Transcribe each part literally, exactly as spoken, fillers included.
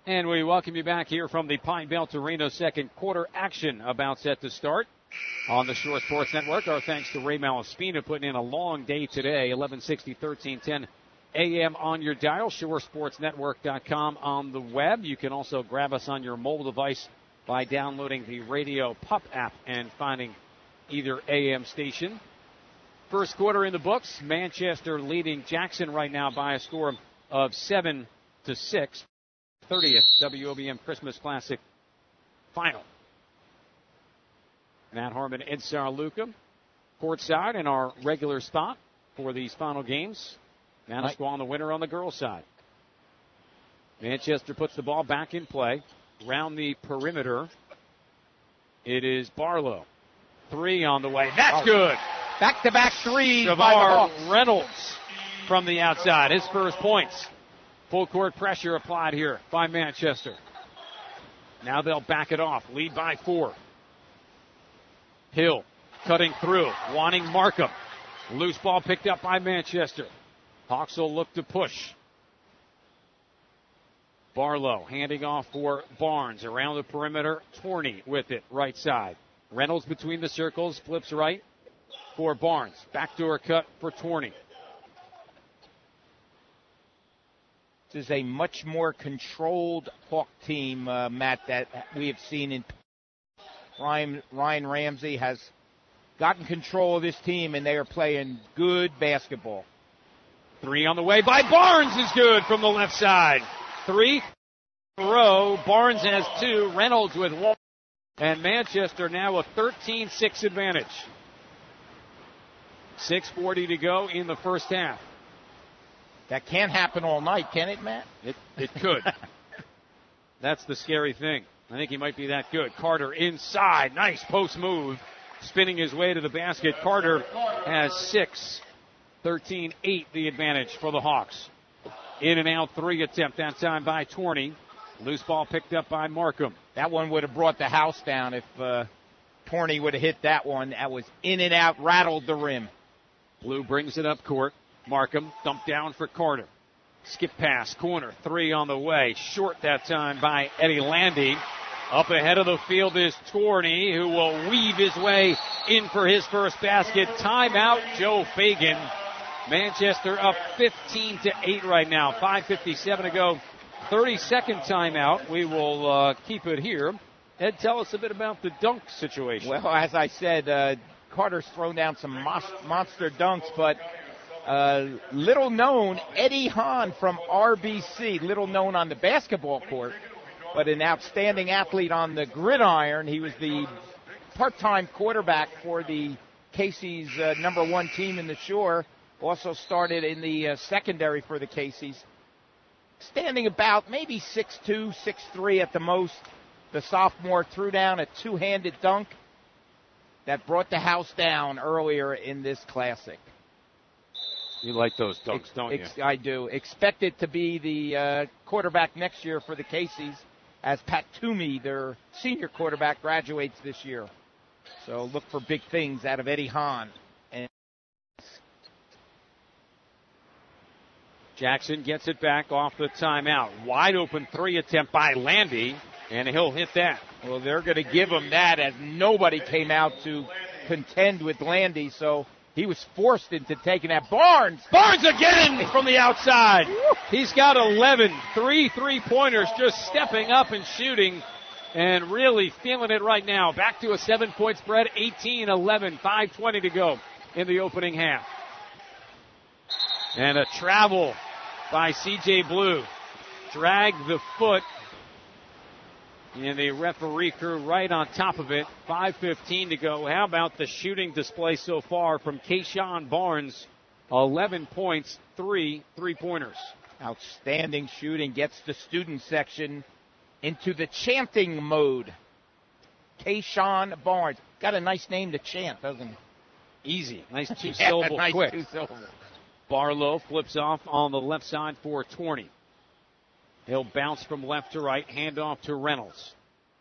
And we welcome you back here from the Pine Belt Arena. Second quarter action about set to start on the Shore Sports Network. Our thanks to Ray Malaspina putting in a long day today. eleven sixty, thirteen ten A M on your dial. shore sports network dot com on the web. You can also grab us on your mobile device by downloading the Radio Pup app and finding either A M station. First quarter in the books. Manchester leading Jackson right now by a score of seven to six. thirtieth W O B M Christmas Classic final. Matt Harmon, Ed Saraluca, courtside in our regular spot for these final games. Manasquan, the winner on the girls' side. Manchester puts the ball back in play. Round the perimeter, it is Barlow. Three on the way. That's oh. good. Back-to-back threes by the Shavar Hawks. Reynolds from the outside. His first points. Full court pressure applied here by Manchester. Now they'll back it off. Lead by four. Hill cutting through, wanting Markham. Loose ball picked up by Manchester. Hawks will look to push. Barlow handing off for Barnes around the perimeter. Torney with it, right side. Reynolds between the circles, flips right for Barnes. Backdoor cut for Torney. This is a much more controlled Hawk team, uh, Matt, that we have seen in Ryan, Ryan Ramsey has gotten control of this team, and they are playing good basketball. Three on the way by Barnes is good from the left side. Three in a row. Barnes has two. Reynolds with one. And Manchester now a thirteen six advantage. six forty to go in the first half. That can't happen all night, can it, Matt? It, it could. That's the scary thing. I think he might be that good. Carter inside. Nice post move. Spinning his way to the basket. Carter has six. thirteen eight the advantage for the Hawks. In and out three attempt that time by Torney. Loose ball picked up by Markham. That one would have brought the house down if uh, Torney would have hit that one. That was in and out, rattled the rim. Blue brings it up court. Markham dumped down for Carter. Skip pass, corner, three on the way. Short that time by Eddie Landy. Up ahead of the field is Torney, who will weave his way in for his first basket. Timeout, Joe Fagan. Manchester up fifteen to eight right now. five fifty-seven to go. thirty-second timeout. We will uh, keep it here. Ed, tell us a bit about the dunk situation. Well, as I said, uh, Carter's thrown down some mos- monster dunks, but uh, little known, Eddie Hahn from R B C, little known on the basketball court, but an outstanding athlete on the gridiron. He was the part-time quarterback for the Casey's uh, number one team in the Shore. Also started in the uh, secondary for the Casey's. Standing about maybe six two, six three at the most. The sophomore threw down a two-handed dunk that brought the house down earlier in this classic. You like those dunks, don't Ex- you? I do. Expect it to be the uh, quarterback next year for the Casey's as Pat Toomey, their senior quarterback, graduates this year. So look for big things out of Eddie Hahn. And Jackson gets it back off the timeout. Wide open three attempt by Landy, and he'll hit that. Well, they're going to give him that as nobody came out to contend with Landy, so he was forced into taking that. Barnes! Barnes again from the outside. He's got eleven. Three three-pointers, just stepping up and shooting and really feeling it right now. Back to a seven-point spread, eighteen eleven, five twenty to go in the opening half. And a travel by C J Blue. Drag the foot. And the referee crew right on top of it. five fifteen to go. How about the shooting display so far from Keyshawn Barnes? eleven points, three three-pointers. Outstanding shooting. Gets the student section into the chanting mode. Keyshawn Barnes. Got a nice name to chant, doesn't he? Easy. Nice two-syllable yeah, nice quick. Two-syllable. Barlow flips off on the left side for Torney. He'll bounce from left to right, hand off to Reynolds.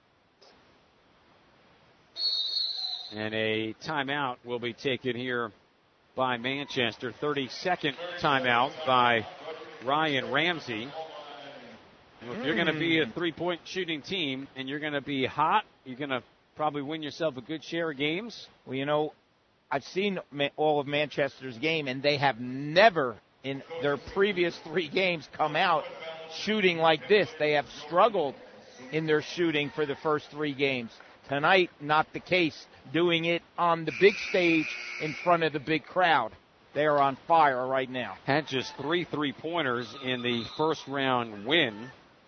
And a timeout will be taken here by Manchester. thirty-second timeout by Ryan Ramsey. If you're going to be a three-point shooting team and you're going to be hot, you're going to probably win yourself a good share of games. Well, you know, I've seen all of Manchester's game, and they have never in their previous three games come out shooting like this. They have struggled in their shooting for the first three games. Tonight, not the case. Doing it on the big stage in front of the big crowd. They are on fire right now. Had just three three-pointers in the first round win.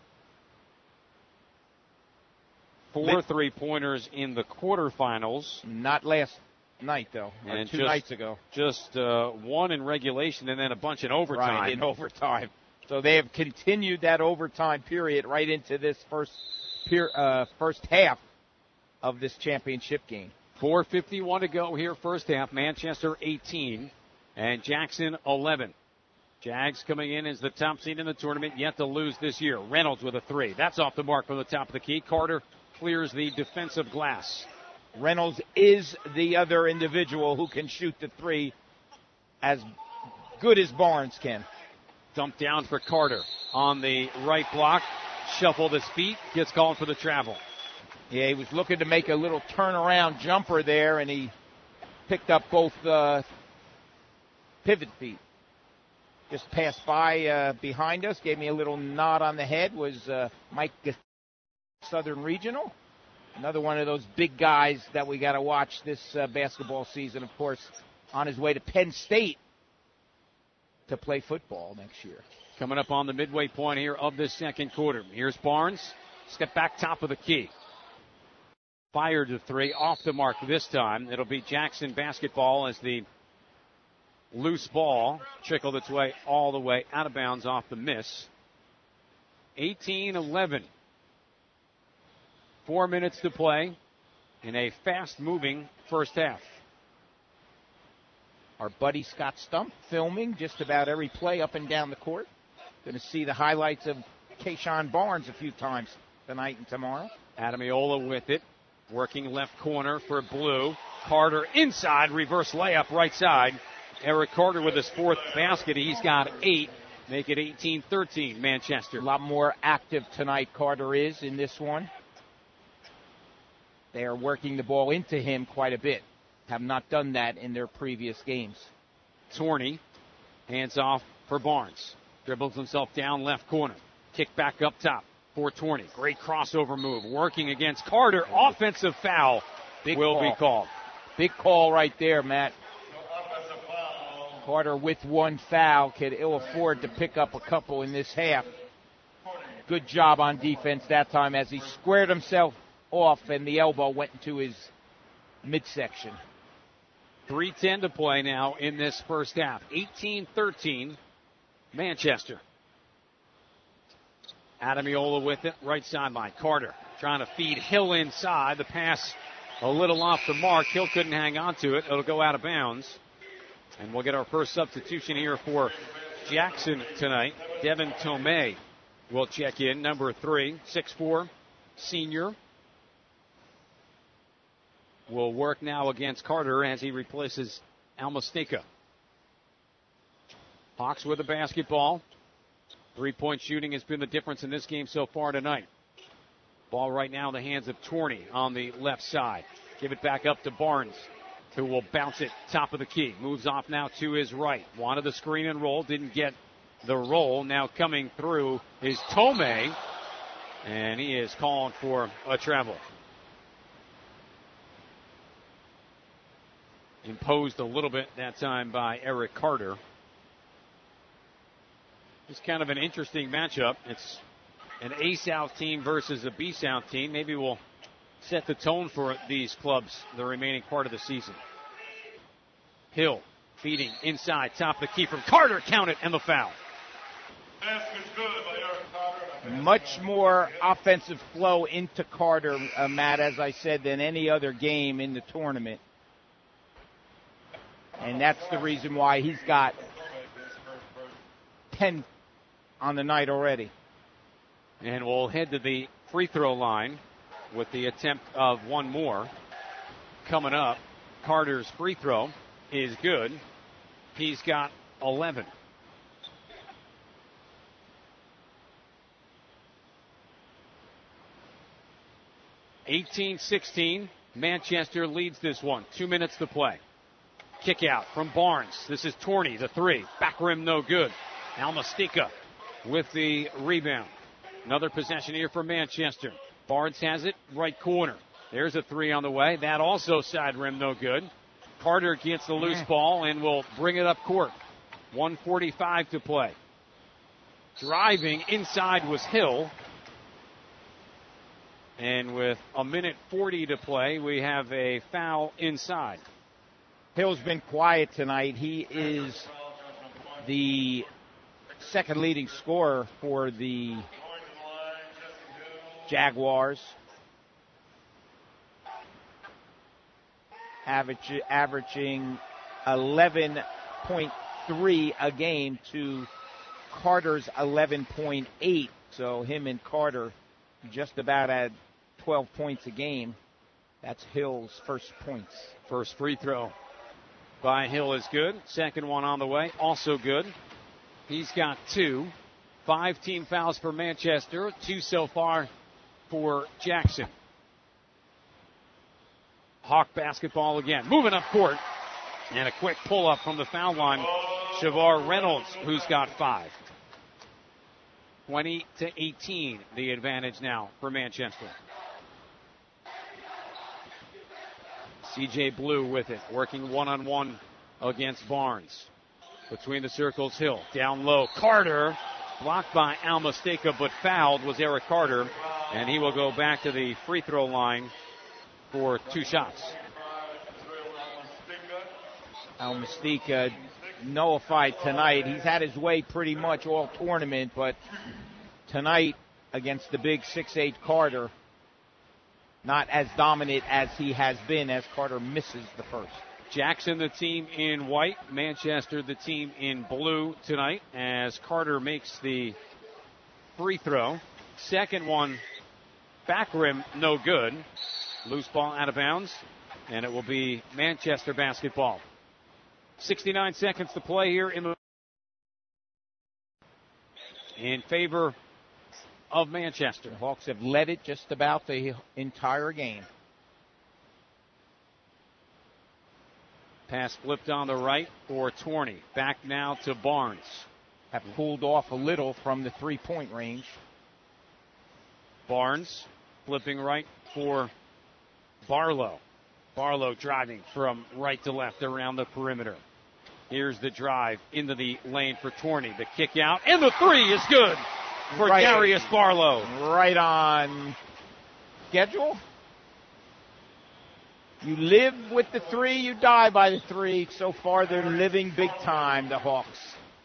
Four three-pointers in the quarterfinals. Not last night, though, or and two just, nights ago. Just uh, one in regulation and then a bunch in overtime. Right, in overtime. So they have continued that overtime period right into this first per, uh, first half of this championship game. four fifty-one to go here, first half. Manchester eighteen and Jackson eleven. Jags coming in as the top seed in the tournament, yet to lose this year. Reynolds with a three. That's off the mark from the top of the key. Carter clears the defensive glass. Reynolds is the other individual who can shoot the three as good as Barnes can. Dumped down for Carter on the right block. Shuffled his feet. Gets called for the travel. Yeah, he was looking to make a little turnaround jumper there, and he picked up both uh, pivot feet. Just passed by uh, behind us, gave me a little nod on the head, was uh, Mike Southern Regional. Another one of those big guys that we got to watch this uh, basketball season, of course, on his way to Penn State to play football next year. Coming up on the midway point here of this second quarter. Here's Barnes. Step back top of the key. Fired the three, off the mark this time. It'll be Jackson basketball as the loose ball trickled its way all the way out of bounds off the miss. eighteen eleven. Four minutes to play in a fast-moving first half. Our buddy Scott Stump filming just about every play up and down the court. Going to see the highlights of Keyshawn Barnes a few times tonight and tomorrow. Adamiola with it. Working left corner for Blue. Carter inside, reverse layup right side. Eric Carter with his fourth basket. He's got eight. Make it eighteen thirteen, Manchester. A lot more active tonight, Carter is in this one. They are working the ball into him quite a bit. Have not done that in their previous games. Torney hands off for Barnes. Dribbles himself down left corner. Kick back up top for Torney. Great crossover move. Working against Carter. Offensive foul Big will call. be called. Big call right there, Matt. Carter with one foul can ill afford to pick up a couple in this half. Good job on defense that time as he squared himself off and the elbow went into his midsection. three ten to play now in this first half. eighteen thirteen, Manchester. Adamiola with it, right sideline. Carter trying to feed Hill inside. The pass a little off the mark. Hill couldn't hang on to it. It'll go out of bounds. And we'll get our first substitution here for Jackson tonight. Devin Tomei will check in, number three, six foot four, senior. Will work now against Carter as he replaces Almastika. Hawks with the basketball. Three-point shooting has been the difference in this game so far tonight. Ball right now in the hands of Torney on the left side. Give it back up to Barnes, who will bounce it top of the key. Moves off now to his right. Wanted the screen and roll, didn't get the roll. Now coming through is Tomei, and he is calling for a travel. Imposed a little bit that time by Eric Carter. It's kind of an interesting matchup. It's an A South team versus a B South team. Maybe we'll set the tone for these clubs the remaining part of the season. Hill feeding inside, top of the key from Carter. Count it, and the foul. Much more offensive flow into Carter, uh, Matt, as I said, than any other game in the tournament. And that's the reason why he's got ten on the night already. And we'll head to the free throw line with the attempt of one more coming up. Carter's free throw is good. He's got eleven. eighteen sixteen. Manchester leads this one. Two minutes to play. Kick out from Barnes. This is Torney, the three. Back rim, no good. Almastika with the rebound. Another possession here for Manchester. Barnes has it, right corner. There's a three on the way. That also side rim, no good. Carter gets the loose ball and will bring it up court. one forty-five to play. Driving inside was Hill. And with a minute forty to play, we have a foul inside. Hill's been quiet tonight. He is the second leading scorer for the Jaguars. Average, averaging eleven point three a game to Carter's eleven point eight. So him and Carter just about at twelve points a game. That's Hill's first points. First free throw by Hill is good. Second one on the way, also good. He's got two. Five team fouls for Manchester, two so far for Jackson. Hawk basketball again. Moving up court. And a quick pull-up from the foul line. Shavar Reynolds, who's got five. twenty to eighteen, the advantage now for Manchester. C J Blue with it, working one-on-one against Barnes. Between the circles, Hill. Down low, Carter. Blocked by Almastika, but fouled was Eric Carter. And he will go back to the free throw line for two shots. Almastika nullified tonight. He's had his way pretty much all tournament, but tonight against the big six eight Carter, not as dominant as he has been as Carter misses the first. Jackson, the team in white. Manchester, the team in blue tonight as Carter makes the free throw. Second one, back rim, no good. Loose ball out of bounds, and it will be Manchester basketball. sixty-nine seconds to play here in the in favor of Manchester. The Hawks have led it just about the entire game. Pass flipped on the right for Torney. Back now to Barnes. Have cooled off a little from the three-point range. Barnes flipping right for Barlow. Barlow driving from right to left around the perimeter. Here's the drive into the lane for Torney. The kick out, and the three is good for right, Darius Barlow. Right on schedule. You live with the three, you die by the three. So far, they're living big time, the Hawks.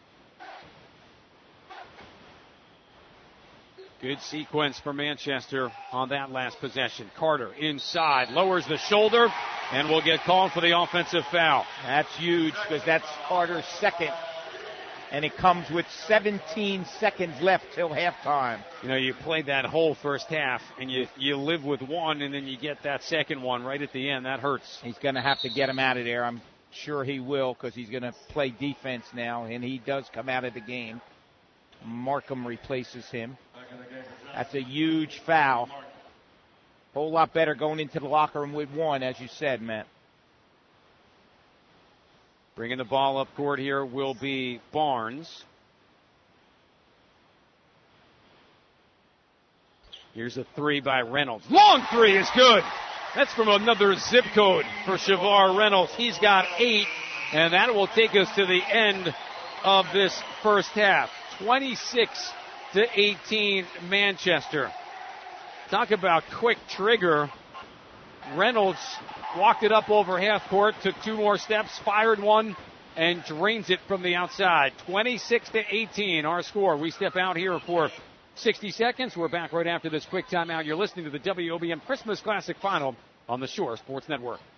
Good sequence for Manchester on that last possession. Carter inside, lowers the shoulder, and will get called for the offensive foul. That's huge because that's Carter's second, and it comes with seventeen seconds left till halftime. You know, you played that whole first half, and you, you live with one, and then you get that second one right at the end. That hurts. He's going to have to get him out of there. I'm sure he will because he's going to play defense now, and he does come out of the game. Markham replaces him. That's a huge foul. Whole lot better going into the locker room with one, as you said, Matt. Bringing the ball up court here will be Barnes. Here's a three by Reynolds. Long three is good. That's from another zip code for Shavar Reynolds. He's got eight, and that will take us to the end of this first half. twenty-six to eighteen, Manchester. Talk about quick trigger. Reynolds walked it up over half court, took two more steps, fired one, and drains it from the outside. twenty-six to eighteen, our score. We step out here for sixty seconds. We're back right after this quick timeout. You're listening to the W O B M Christmas Classic Final on the Shore Sports Network.